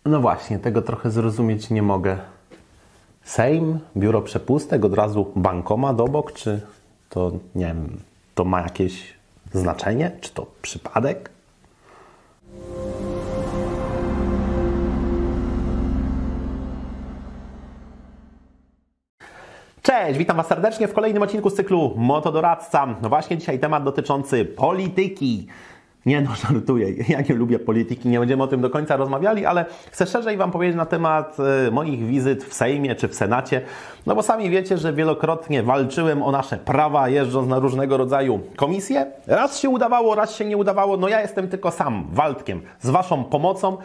No właśnie, tego trochę zrozumieć nie mogę. Sejm, biuro przepustek, od razu bankomat obok, czy to, nie wiem, to ma jakieś znaczenie? Czy to przypadek? Cześć, witam Was serdecznie w kolejnym odcinku z cyklu Motodoradca. No właśnie dzisiaj temat dotyczący polityki. Nie no, żartuję, ja nie lubię polityki, nie będziemy o tym do końca rozmawiali, ale chcę szerzej Wam powiedzieć na temat moich wizyt w Sejmie czy w Senacie, no bo sami wiecie, że wielokrotnie walczyłem o nasze prawa, jeżdżąc na różnego rodzaju komisje. Raz się udawało, raz się nie udawało, no ja jestem tylko sam, Waldkiem, z Waszą pomocą,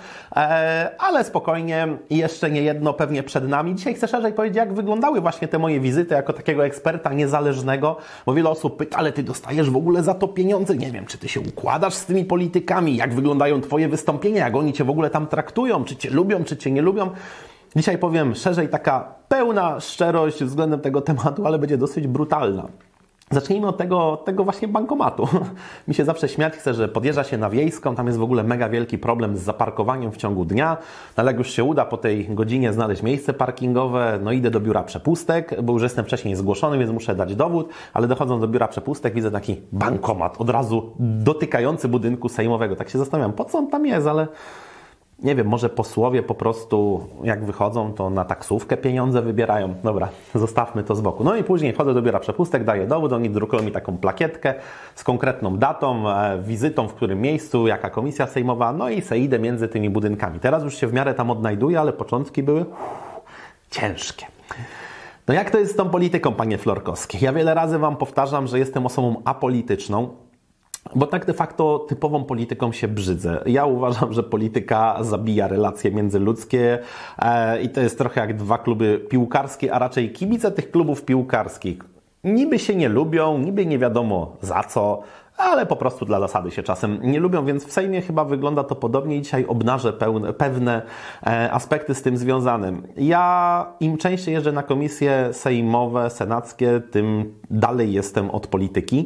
ale spokojnie, jeszcze nie jedno pewnie przed nami. Dzisiaj chcę szerzej powiedzieć, jak wyglądały właśnie te moje wizyty jako takiego eksperta niezależnego, bo wiele osób pyta, ale Ty dostajesz w ogóle za to pieniądze? Nie wiem, czy Ty się układasz z tymi politykami, jak wyglądają Twoje wystąpienia, jak oni Cię w ogóle tam traktują, czy Cię lubią, czy Cię nie lubią. Dzisiaj powiem szerzej, taka pełna szczerość względem tego tematu, ale będzie dosyć brutalna. Zacznijmy od tego właśnie bankomatu. Mi się zawsze śmiać chce, że podjeżdża się na Wiejską, tam jest w ogóle mega wielki problem z zaparkowaniem w ciągu dnia, no ale jak już się uda po tej godzinie znaleźć miejsce parkingowe, no idę do biura przepustek, bo już jestem wcześniej zgłoszony, więc muszę dać dowód, ale dochodząc do biura przepustek widzę taki bankomat, od razu dotykający budynku sejmowego. Tak się zastanawiam, po co on tam jest, ale nie wiem, może posłowie po prostu jak wychodzą, to na taksówkę pieniądze wybierają. Dobra, zostawmy to z boku. No i później wchodzę do biura przepustek, daję dowód, oni drukują mi taką plakietkę z konkretną datą, wizytą, w którym miejscu, jaka komisja sejmowa, no i se idę między tymi budynkami. Teraz już się w miarę tam odnajduję, ale początki były ciężkie. No jak to jest z tą polityką, panie Florkowski? Ja wiele razy Wam powtarzam, że jestem osobą apolityczną, bo tak de facto typową polityką się brzydzę. Ja uważam, że polityka zabija relacje międzyludzkie i to jest trochę jak dwa kluby piłkarskie, a raczej kibice tych klubów piłkarskich. Niby się nie lubią, niby nie wiadomo za co, ale po prostu dla zasady się czasem nie lubią, więc w Sejmie chyba wygląda to podobnie i dzisiaj obnażę pewne aspekty z tym związanym. Ja im częściej jeżdżę na komisje sejmowe, senackie, tym dalej jestem od polityki.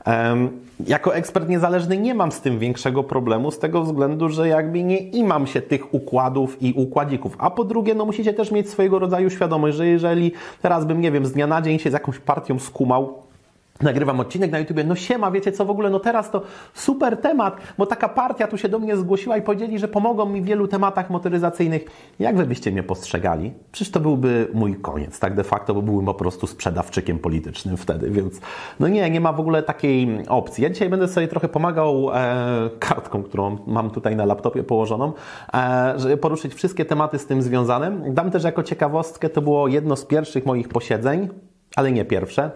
Jako ekspert niezależny nie mam z tym większego problemu, z tego względu, że jakby nie imam się tych układów i układzików. A po drugie, no musicie też mieć swojego rodzaju świadomość, że jeżeli teraz bym, nie wiem, z dnia na dzień się z jakąś partią skumał, nagrywam odcinek na YouTubie, no siema, wiecie co w ogóle, no teraz to super temat, bo taka partia tu się do mnie zgłosiła i powiedzieli, że pomogą mi w wielu tematach motoryzacyjnych. Jak wy byście mnie postrzegali? Przecież to byłby mój koniec, tak de facto, bo byłbym po prostu sprzedawczykiem politycznym wtedy, więc no nie ma w ogóle takiej opcji. Ja dzisiaj będę sobie trochę pomagał kartką, którą mam tutaj na laptopie położoną, żeby poruszyć wszystkie tematy z tym związane. Dam też jako ciekawostkę, to było jedno z pierwszych moich posiedzeń, ale nie pierwsze,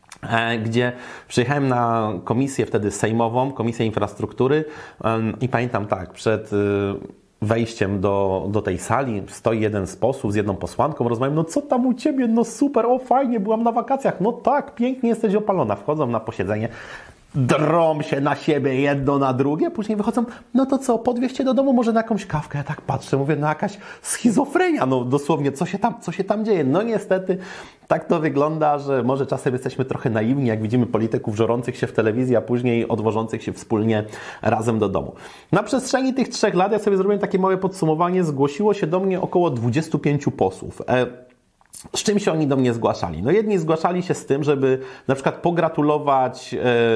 gdzie przyjechałem na komisję wtedy sejmową, Komisję Infrastruktury i pamiętam tak, przed wejściem do tej sali stoi jeden z posłów z jedną posłanką, rozmawiam, no co tam u Ciebie, no super, o fajnie, byłam na wakacjach, no tak, pięknie jesteś opalona, wchodzą na posiedzenie, drą się na siebie jedno na drugie, później wychodzą, no to co, podwieźcie do domu może na jakąś kawkę, ja tak patrzę, mówię, no jakaś schizofrenia, no dosłownie, co się tam dzieje? No niestety, tak to wygląda, że może czasem jesteśmy trochę naiwni, jak widzimy polityków żorących się w telewizji, a później odwożących się wspólnie razem do domu. Na przestrzeni tych 3 lat, ja sobie zrobiłem takie małe podsumowanie, zgłosiło się do mnie około 25 posłów. Z czym się oni do mnie zgłaszali? No jedni zgłaszali się z tym, żeby na przykład pogratulować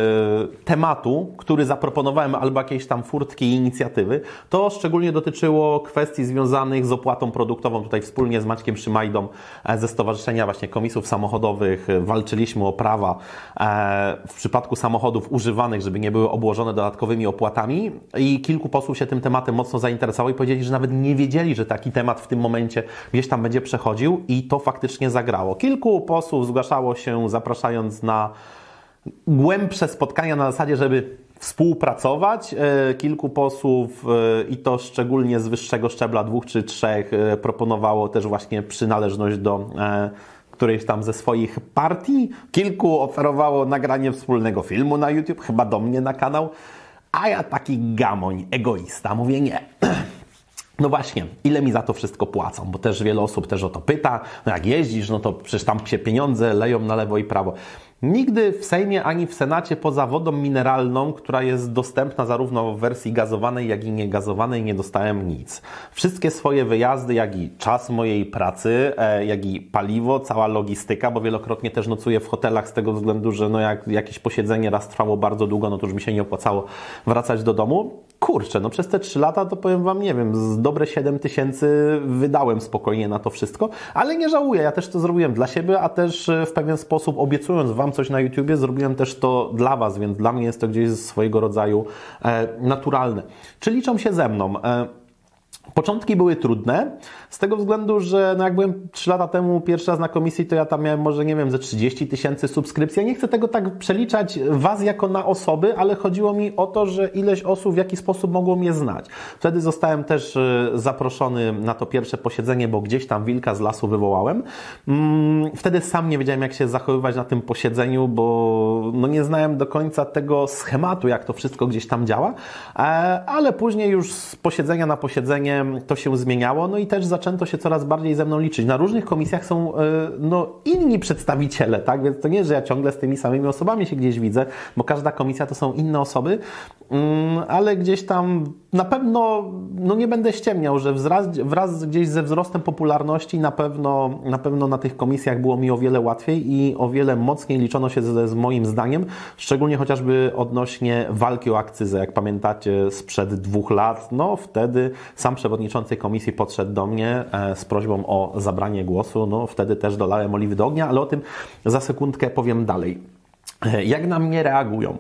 tematu, który zaproponowałem, albo jakiejś tam furtki i inicjatywy. To szczególnie dotyczyło kwestii związanych z opłatą produktową. Tutaj wspólnie z Maćkiem Szymajdą ze Stowarzyszenia właśnie Komisów Samochodowych walczyliśmy o prawa w przypadku samochodów używanych, żeby nie były obłożone dodatkowymi opłatami i kilku posłów się tym tematem mocno zainteresowało i powiedzieli, że nawet nie wiedzieli, że taki temat w tym momencie gdzieś tam będzie przechodził i to faktycznie zagrało. Kilku posłów zgłaszało się, zapraszając na głębsze spotkania na zasadzie, żeby współpracować. Kilku posłów, i to szczególnie z wyższego szczebla 2 czy 3, proponowało też właśnie przynależność do którejś tam ze swoich partii. Kilku oferowało nagranie wspólnego filmu na YouTube, chyba do mnie na kanał, a ja taki gamoń, egoista, mówię nie. No właśnie, ile mi za to wszystko płacą? Bo też wiele osób też o to pyta. No jak jeździsz, no to przecież tam się pieniądze leją na lewo i prawo. Nigdy w Sejmie ani w Senacie poza wodą mineralną, która jest dostępna zarówno w wersji gazowanej, jak i niegazowanej, nie dostałem nic. Wszystkie swoje wyjazdy, jak i czas mojej pracy, jak i paliwo, cała logistyka, bo wielokrotnie też nocuję w hotelach z tego względu, że no jak jakieś posiedzenie raz trwało bardzo długo, no to już mi się nie opłacało wracać do domu. Kurczę, no przez te 3 lata to powiem Wam, nie wiem, z dobre 7 tysięcy wydałem spokojnie na to wszystko, ale nie żałuję, ja też to zrobiłem dla siebie, a też w pewien sposób obiecując Wam coś na YouTubie, zrobiłem też to dla Was, więc dla mnie jest to gdzieś swojego rodzaju naturalne. Czy liczą się ze mną? Początki były trudne, z tego względu, że no jak byłem 3 lata temu pierwszy raz na komisji, to ja tam miałem może, nie wiem, ze 30 tysięcy subskrypcji. Ja nie chcę tego tak przeliczać Was jako na osoby, ale chodziło mi o to, że ileś osób w jaki sposób mogło mnie znać. Wtedy zostałem też zaproszony na to pierwsze posiedzenie, bo gdzieś tam wilka z lasu wywołałem. Wtedy sam nie wiedziałem, jak się zachowywać na tym posiedzeniu, bo no nie znałem do końca tego schematu, jak to wszystko gdzieś tam działa, ale później już z posiedzenia na posiedzenie to się zmieniało, no i też zaczęto się coraz bardziej ze mną liczyć. Na różnych komisjach są no, inni przedstawiciele, tak? Więc to nie, że ja ciągle z tymi samymi osobami się gdzieś widzę, bo każda komisja to są inne osoby, ale gdzieś tam na pewno, no nie będę ściemniał, że wraz gdzieś ze wzrostem popularności na pewno na tych komisjach było mi o wiele łatwiej i o wiele mocniej liczono się z moim zdaniem, szczególnie chociażby odnośnie walki o akcyzę. Jak pamiętacie sprzed 2 lat, no wtedy sam przewodniczący komisji podszedł do mnie z prośbą o zabranie głosu, no wtedy też dolałem oliwy do ognia, ale o tym za sekundkę powiem dalej. Jak na mnie reagują?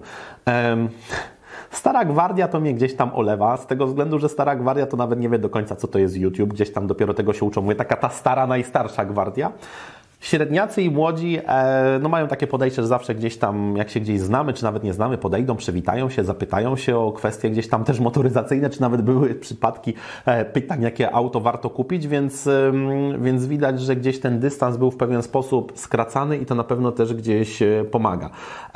Stara Gwardia to mnie gdzieś tam olewa, z tego względu, że Stara Gwardia to nawet nie wie do końca, co to jest YouTube, gdzieś tam dopiero tego się uczą. Mówię, taka ta stara, najstarsza gwardia. Średniacy i młodzi no mają takie podejście, że zawsze gdzieś tam, jak się gdzieś znamy, czy nawet nie znamy, podejdą, przywitają się, zapytają się o kwestie gdzieś tam też motoryzacyjne, czy nawet były przypadki pytań, jakie auto warto kupić, więc widać, że gdzieś ten dystans był w pewien sposób skracany i to na pewno też gdzieś pomaga.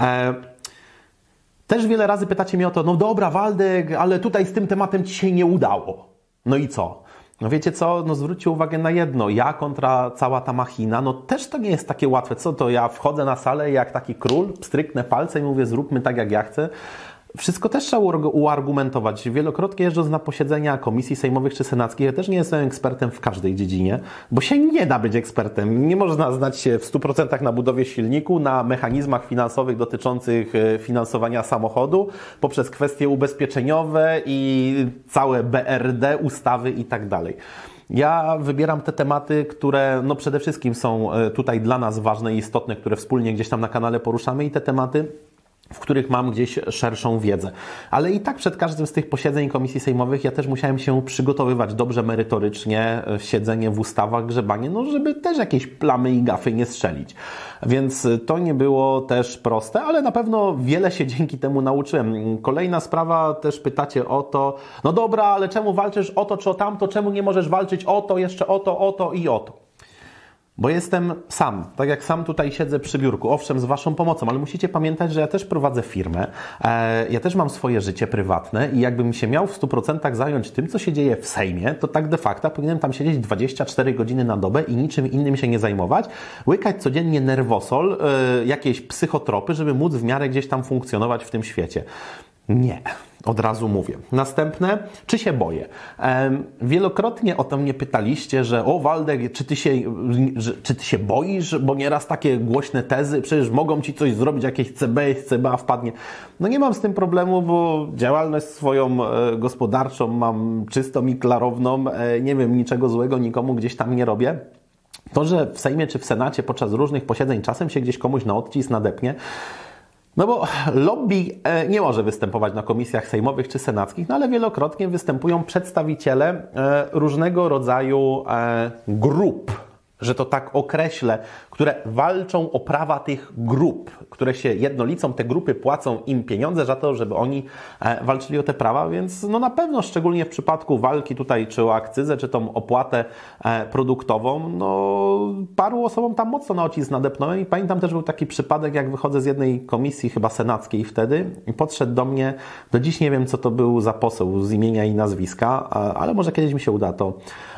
Też wiele razy pytacie mnie o to, no dobra Waldek, ale tutaj z tym tematem Ci się nie udało. No i co? No wiecie co, no zwróćcie uwagę na jedno, ja kontra cała ta machina, no też to nie jest takie łatwe. Co to, ja wchodzę na salę i jak taki król, stryknę palce i mówię, zróbmy tak jak ja chcę. Wszystko też trzeba uargumentować. Wielokrotnie jeżdżąc na posiedzenia komisji sejmowych czy senackich, ja też nie jestem ekspertem w każdej dziedzinie, bo się nie da być ekspertem. Nie można znać się w 100% na budowie silniku, na mechanizmach finansowych dotyczących finansowania samochodu, poprzez kwestie ubezpieczeniowe i całe BRD, ustawy i tak dalej. Ja wybieram te tematy, które no przede wszystkim są tutaj dla nas ważne i istotne, które wspólnie gdzieś tam na kanale poruszamy i te tematy, w których mam gdzieś szerszą wiedzę. Ale i tak przed każdym z tych posiedzeń komisji sejmowych ja też musiałem się przygotowywać dobrze merytorycznie, siedzenie w ustawach, grzebanie, no żeby też jakieś plamy i gafy nie strzelić. Więc to nie było też proste, ale na pewno wiele się dzięki temu nauczyłem. Kolejna sprawa, też pytacie o to, no dobra, ale czemu walczysz o to czy o tamto, czemu nie możesz walczyć o to, jeszcze o to i o to? Bo jestem sam, tak jak sam tutaj siedzę przy biurku, owszem z Waszą pomocą, ale musicie pamiętać, że ja też prowadzę firmę, ja też mam swoje życie prywatne i jakbym się miał w 100% zająć tym, co się dzieje w Sejmie, to tak de facto powinienem tam siedzieć 24 godziny na dobę i niczym innym się nie zajmować, łykać codziennie nerwosol, jakieś psychotropy, żeby móc w miarę gdzieś tam funkcjonować w tym świecie. Nie. Od razu mówię. Następne, czy się boję? Wielokrotnie o to mnie pytaliście, że o Waldek, czy ty się boisz? Bo nieraz takie głośne tezy, przecież mogą Ci coś zrobić, jakieś CBA wpadnie. No nie mam z tym problemu, bo działalność swoją gospodarczą mam czystą i klarowną. Nie wiem, niczego złego nikomu gdzieś tam nie robię. To, że w Sejmie czy w Senacie podczas różnych posiedzeń czasem się gdzieś komuś na odcisk nadepnie, no bo lobby nie może występować na komisjach sejmowych czy senackich, no ale wielokrotnie występują przedstawiciele różnego rodzaju grup, że to tak określę, które walczą o prawa tych grup, które się jednolicą, te grupy płacą im pieniądze za to, żeby oni walczyli o te prawa, więc no na pewno szczególnie w przypadku walki tutaj czy o akcyzę, czy tą opłatę produktową, no paru osobom tam mocno na odcisk nadepnąłem i pamiętam też był taki przypadek, jak wychodzę z jednej komisji chyba senackiej wtedy i podszedł do mnie, do dziś nie wiem co to był za poseł z imienia i nazwiska, ale może kiedyś mi się uda to.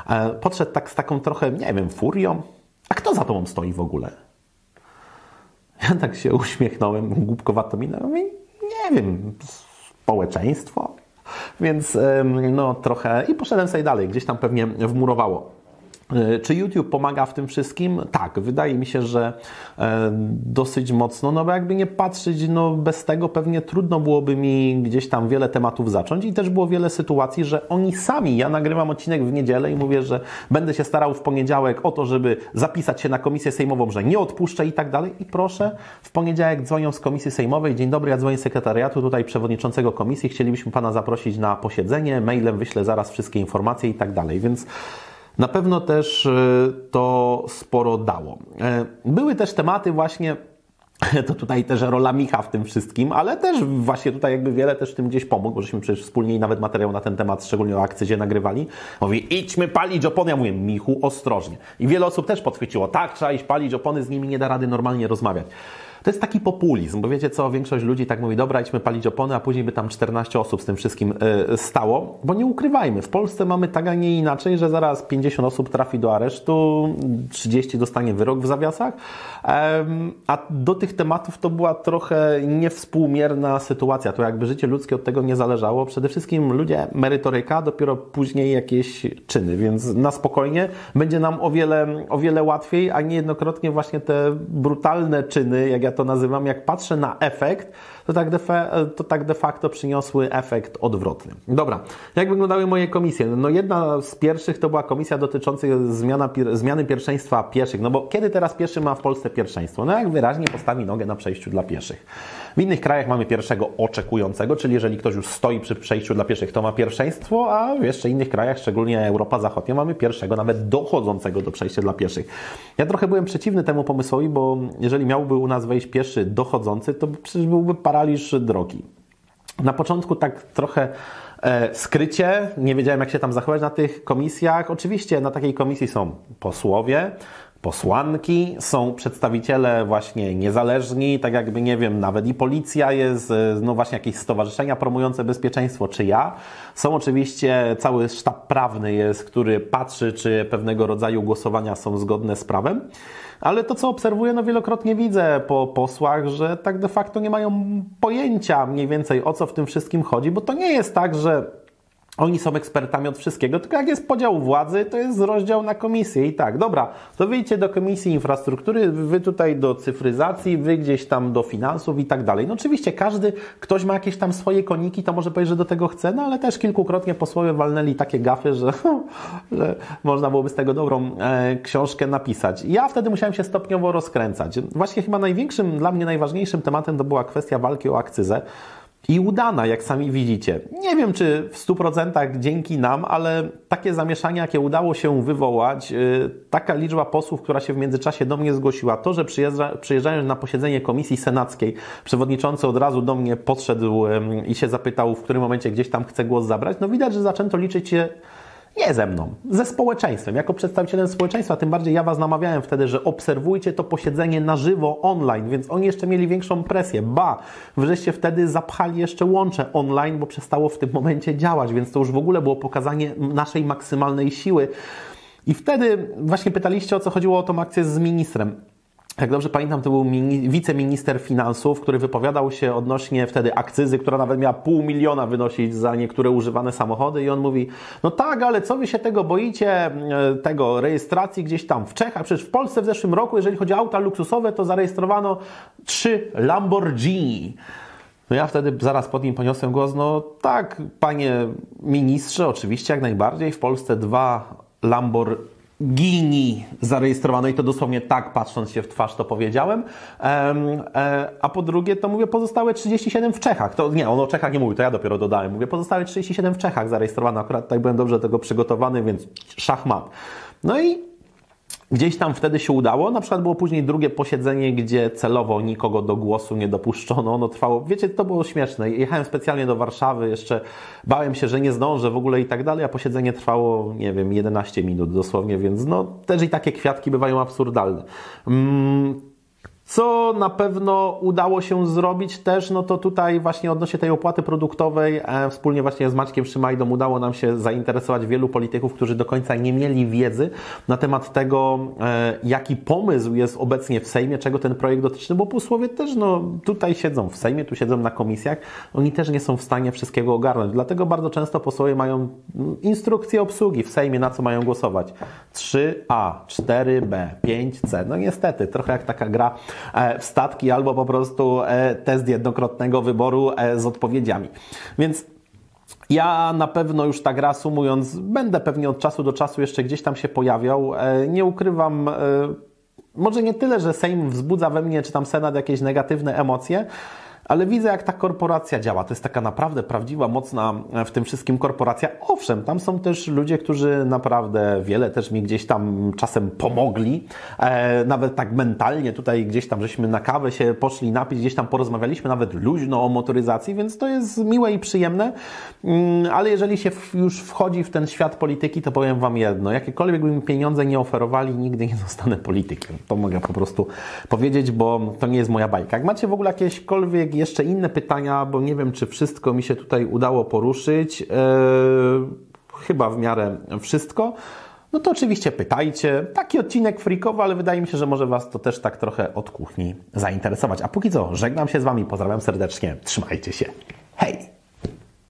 Podszedł tak z taką trochę, nie wiem, furią. A kto za tobą stoi w ogóle? Ja tak się uśmiechnąłem, głupkowato minę, mówię, nie wiem, społeczeństwo. Więc no trochę i poszedłem sobie dalej, gdzieś tam pewnie wmurowało. Czy YouTube pomaga w tym wszystkim? Tak, wydaje mi się, że dosyć mocno, no bo jakby nie patrzeć, no bez tego pewnie trudno byłoby mi gdzieś tam wiele tematów zacząć i też było wiele sytuacji, że oni sami, ja nagrywam odcinek w niedzielę i mówię, że będę się starał w poniedziałek o to, żeby zapisać się na komisję sejmową, że nie odpuszczę i tak dalej i proszę, w poniedziałek dzwonią z komisji sejmowej, dzień dobry, ja dzwonię z sekretariatu, tutaj przewodniczącego komisji, chcielibyśmy Pana zaprosić na posiedzenie, mailem wyślę zaraz wszystkie informacje i tak dalej, więc na pewno też to sporo dało. Były też tematy właśnie, to tutaj też rola Micha w tym wszystkim, ale też właśnie tutaj jakby wiele też w tym gdzieś pomógł, bo żeśmy przecież wspólnie i nawet materiał na ten temat, szczególnie o akcyzie nagrywali. Mówi, idźmy palić opony. Ja mówię, Michu, ostrożnie. I wiele osób też podchwyciło, tak, trzeba iść palić opony, z nimi nie da rady normalnie rozmawiać. To jest taki populizm, bo wiecie co, większość ludzi tak mówi, dobra, idźmy palić opony, a później by tam 14 osób z tym wszystkim stało, bo nie ukrywajmy, w Polsce mamy tak, a nie inaczej, że zaraz 50 osób trafi do aresztu, 30 dostanie wyrok w zawiasach, a do tych tematów to była trochę niewspółmierna sytuacja, to jakby życie ludzkie od tego nie zależało, przede wszystkim ludzie merytoryka, dopiero później jakieś czyny, więc na spokojnie będzie nam o wiele łatwiej, a niejednokrotnie właśnie te brutalne czyny, jak ja to nazywam, jak patrzę na efekt, to tak de facto przyniosły efekt odwrotny. Dobra, jak wyglądały moje komisje? No jedna z pierwszych to była komisja dotycząca zmiany pierwszeństwa pieszych, no bo kiedy teraz pieszy ma w Polsce pierwszeństwo? No jak wyraźnie postawi nogę na przejściu dla pieszych. W innych krajach mamy pierwszego oczekującego, czyli jeżeli ktoś już stoi przy przejściu dla pieszych, to ma pierwszeństwo, a w jeszcze innych krajach, szczególnie Europa Zachodnia, mamy pierwszego, nawet dochodzącego do przejścia dla pieszych. Ja trochę byłem przeciwny temu pomysłowi, bo jeżeli miałby u nas wejść pieszy dochodzący, to przecież byłby paraliż drogi. Na początku tak trochę skrycie, nie wiedziałem jak się tam zachować na tych komisjach. Oczywiście na takiej komisji są posłowie, posłanki, są przedstawiciele właśnie niezależni, tak jakby, nie wiem, nawet i policja jest, no właśnie jakieś stowarzyszenia promujące bezpieczeństwo, czy ja. Są oczywiście, cały sztab prawny jest, który patrzy, czy pewnego rodzaju głosowania są zgodne z prawem. Ale to, co obserwuję, no wielokrotnie widzę po posłach, że tak de facto nie mają pojęcia mniej więcej o co w tym wszystkim chodzi, bo to nie jest tak, że oni są ekspertami od wszystkiego, tylko jak jest podział władzy, to jest rozdział na komisję i tak, dobra, to wyjdźcie do Komisji Infrastruktury, wy tutaj do cyfryzacji, wy gdzieś tam do finansów i tak dalej. No oczywiście ktoś ma jakieś tam swoje koniki, to może powiedzieć, że do tego chce, no ale też kilkukrotnie posłowie walnęli takie gafy, że można byłoby z tego dobrą książkę napisać. Ja wtedy musiałem się stopniowo rozkręcać. Właśnie chyba dla mnie najważniejszym tematem to była kwestia walki o akcyzę. I udana, jak sami widzicie. Nie wiem, czy w 100% dzięki nam, ale takie zamieszanie, jakie udało się wywołać, taka liczba posłów, która się w międzyczasie do mnie zgłosiła, to, że przyjeżdżając na posiedzenie Komisji Senackiej, przewodniczący od razu do mnie podszedł i się zapytał, w którym momencie gdzieś tam chce głos zabrać, no widać, że zaczęto liczyć się nie ze mną, ze społeczeństwem, jako przedstawicielem społeczeństwa, tym bardziej ja Was namawiałem wtedy, że obserwujcie to posiedzenie na żywo, online, więc oni jeszcze mieli większą presję. Wreszcie wtedy zapchali jeszcze łącze online, bo przestało w tym momencie działać, więc to już w ogóle było pokazanie naszej maksymalnej siły. I wtedy właśnie pytaliście, o co chodziło o tą akcję z ministrem. Jak dobrze pamiętam, to był wiceminister finansów, który wypowiadał się odnośnie wtedy akcyzy, która nawet miała 500 000 wynosić za niektóre używane samochody i on mówi, no tak, ale co wy się tego boicie, tego rejestracji gdzieś tam w Czechach, przecież w Polsce w zeszłym roku, jeżeli chodzi o auta luksusowe, to zarejestrowano 3 Lamborghini. No ja wtedy zaraz pod nim poniosłem głos, no tak, panie ministrze, oczywiście jak najbardziej, w Polsce 2 Lamborghini zarejestrowane i to dosłownie tak, patrząc się w twarz, to powiedziałem. A po drugie, to mówię, pozostałe 37 w Czechach. To nie, on o Czechach nie mówił, to ja dopiero dodałem. Mówię, pozostałe 37 w Czechach zarejestrowane. Akurat tak byłem dobrze do tego przygotowany, więc szachmat. No i gdzieś tam wtedy się udało. Na przykład było później drugie posiedzenie, gdzie celowo nikogo do głosu nie dopuszczono. Ono trwało, wiecie, to było śmieszne. Jechałem specjalnie do Warszawy, jeszcze bałem się, że nie zdążę w ogóle i tak dalej, a posiedzenie trwało, nie wiem, 11 minut dosłownie, więc no też i takie kwiatki bywają absurdalne. Co na pewno udało się zrobić też, no to tutaj właśnie odnośnie tej opłaty produktowej, wspólnie właśnie z Maćkiem Szymajdą udało nam się zainteresować wielu polityków, którzy do końca nie mieli wiedzy na temat tego, jaki pomysł jest obecnie w Sejmie, czego ten projekt dotyczy, bo posłowie też tutaj siedzą w Sejmie, tu siedzą na komisjach, oni też nie są w stanie wszystkiego ogarnąć, dlatego bardzo często posłowie mają instrukcje obsługi w Sejmie, na co mają głosować. 3A, 4B, 5C, no niestety, trochę jak taka gra w statki albo po prostu test jednokrotnego wyboru z odpowiedziami. Więc ja na pewno już tak reasumując, będę pewnie od czasu do czasu jeszcze gdzieś tam się pojawiał. Nie ukrywam, może nie tyle, że Sejm wzbudza we mnie, czy tam Senat jakieś negatywne emocje, ale widzę, jak ta korporacja działa. To jest taka naprawdę prawdziwa, mocna w tym wszystkim korporacja. Owszem, tam są też ludzie, którzy naprawdę wiele też mi gdzieś tam czasem pomogli. Nawet tak mentalnie tutaj gdzieś tam żeśmy na kawę się poszli napić, gdzieś tam porozmawialiśmy nawet luźno o motoryzacji, więc to jest miłe i przyjemne. Ale jeżeli się już wchodzi w ten świat polityki, to powiem Wam jedno. Jakiekolwiek by mi pieniądze nie oferowali, nigdy nie zostanę politykiem. To mogę po prostu powiedzieć, bo to nie jest moja bajka. Jak macie w ogóle jakiekolwiek jeszcze inne pytania, bo nie wiem, czy wszystko mi się tutaj udało poruszyć. Chyba w miarę wszystko. No to oczywiście pytajcie. Taki odcinek freakowy, ale wydaje mi się, że może Was to też tak trochę od kuchni zainteresować. A póki co, żegnam się z Wami, pozdrawiam serdecznie. Trzymajcie się. Hej!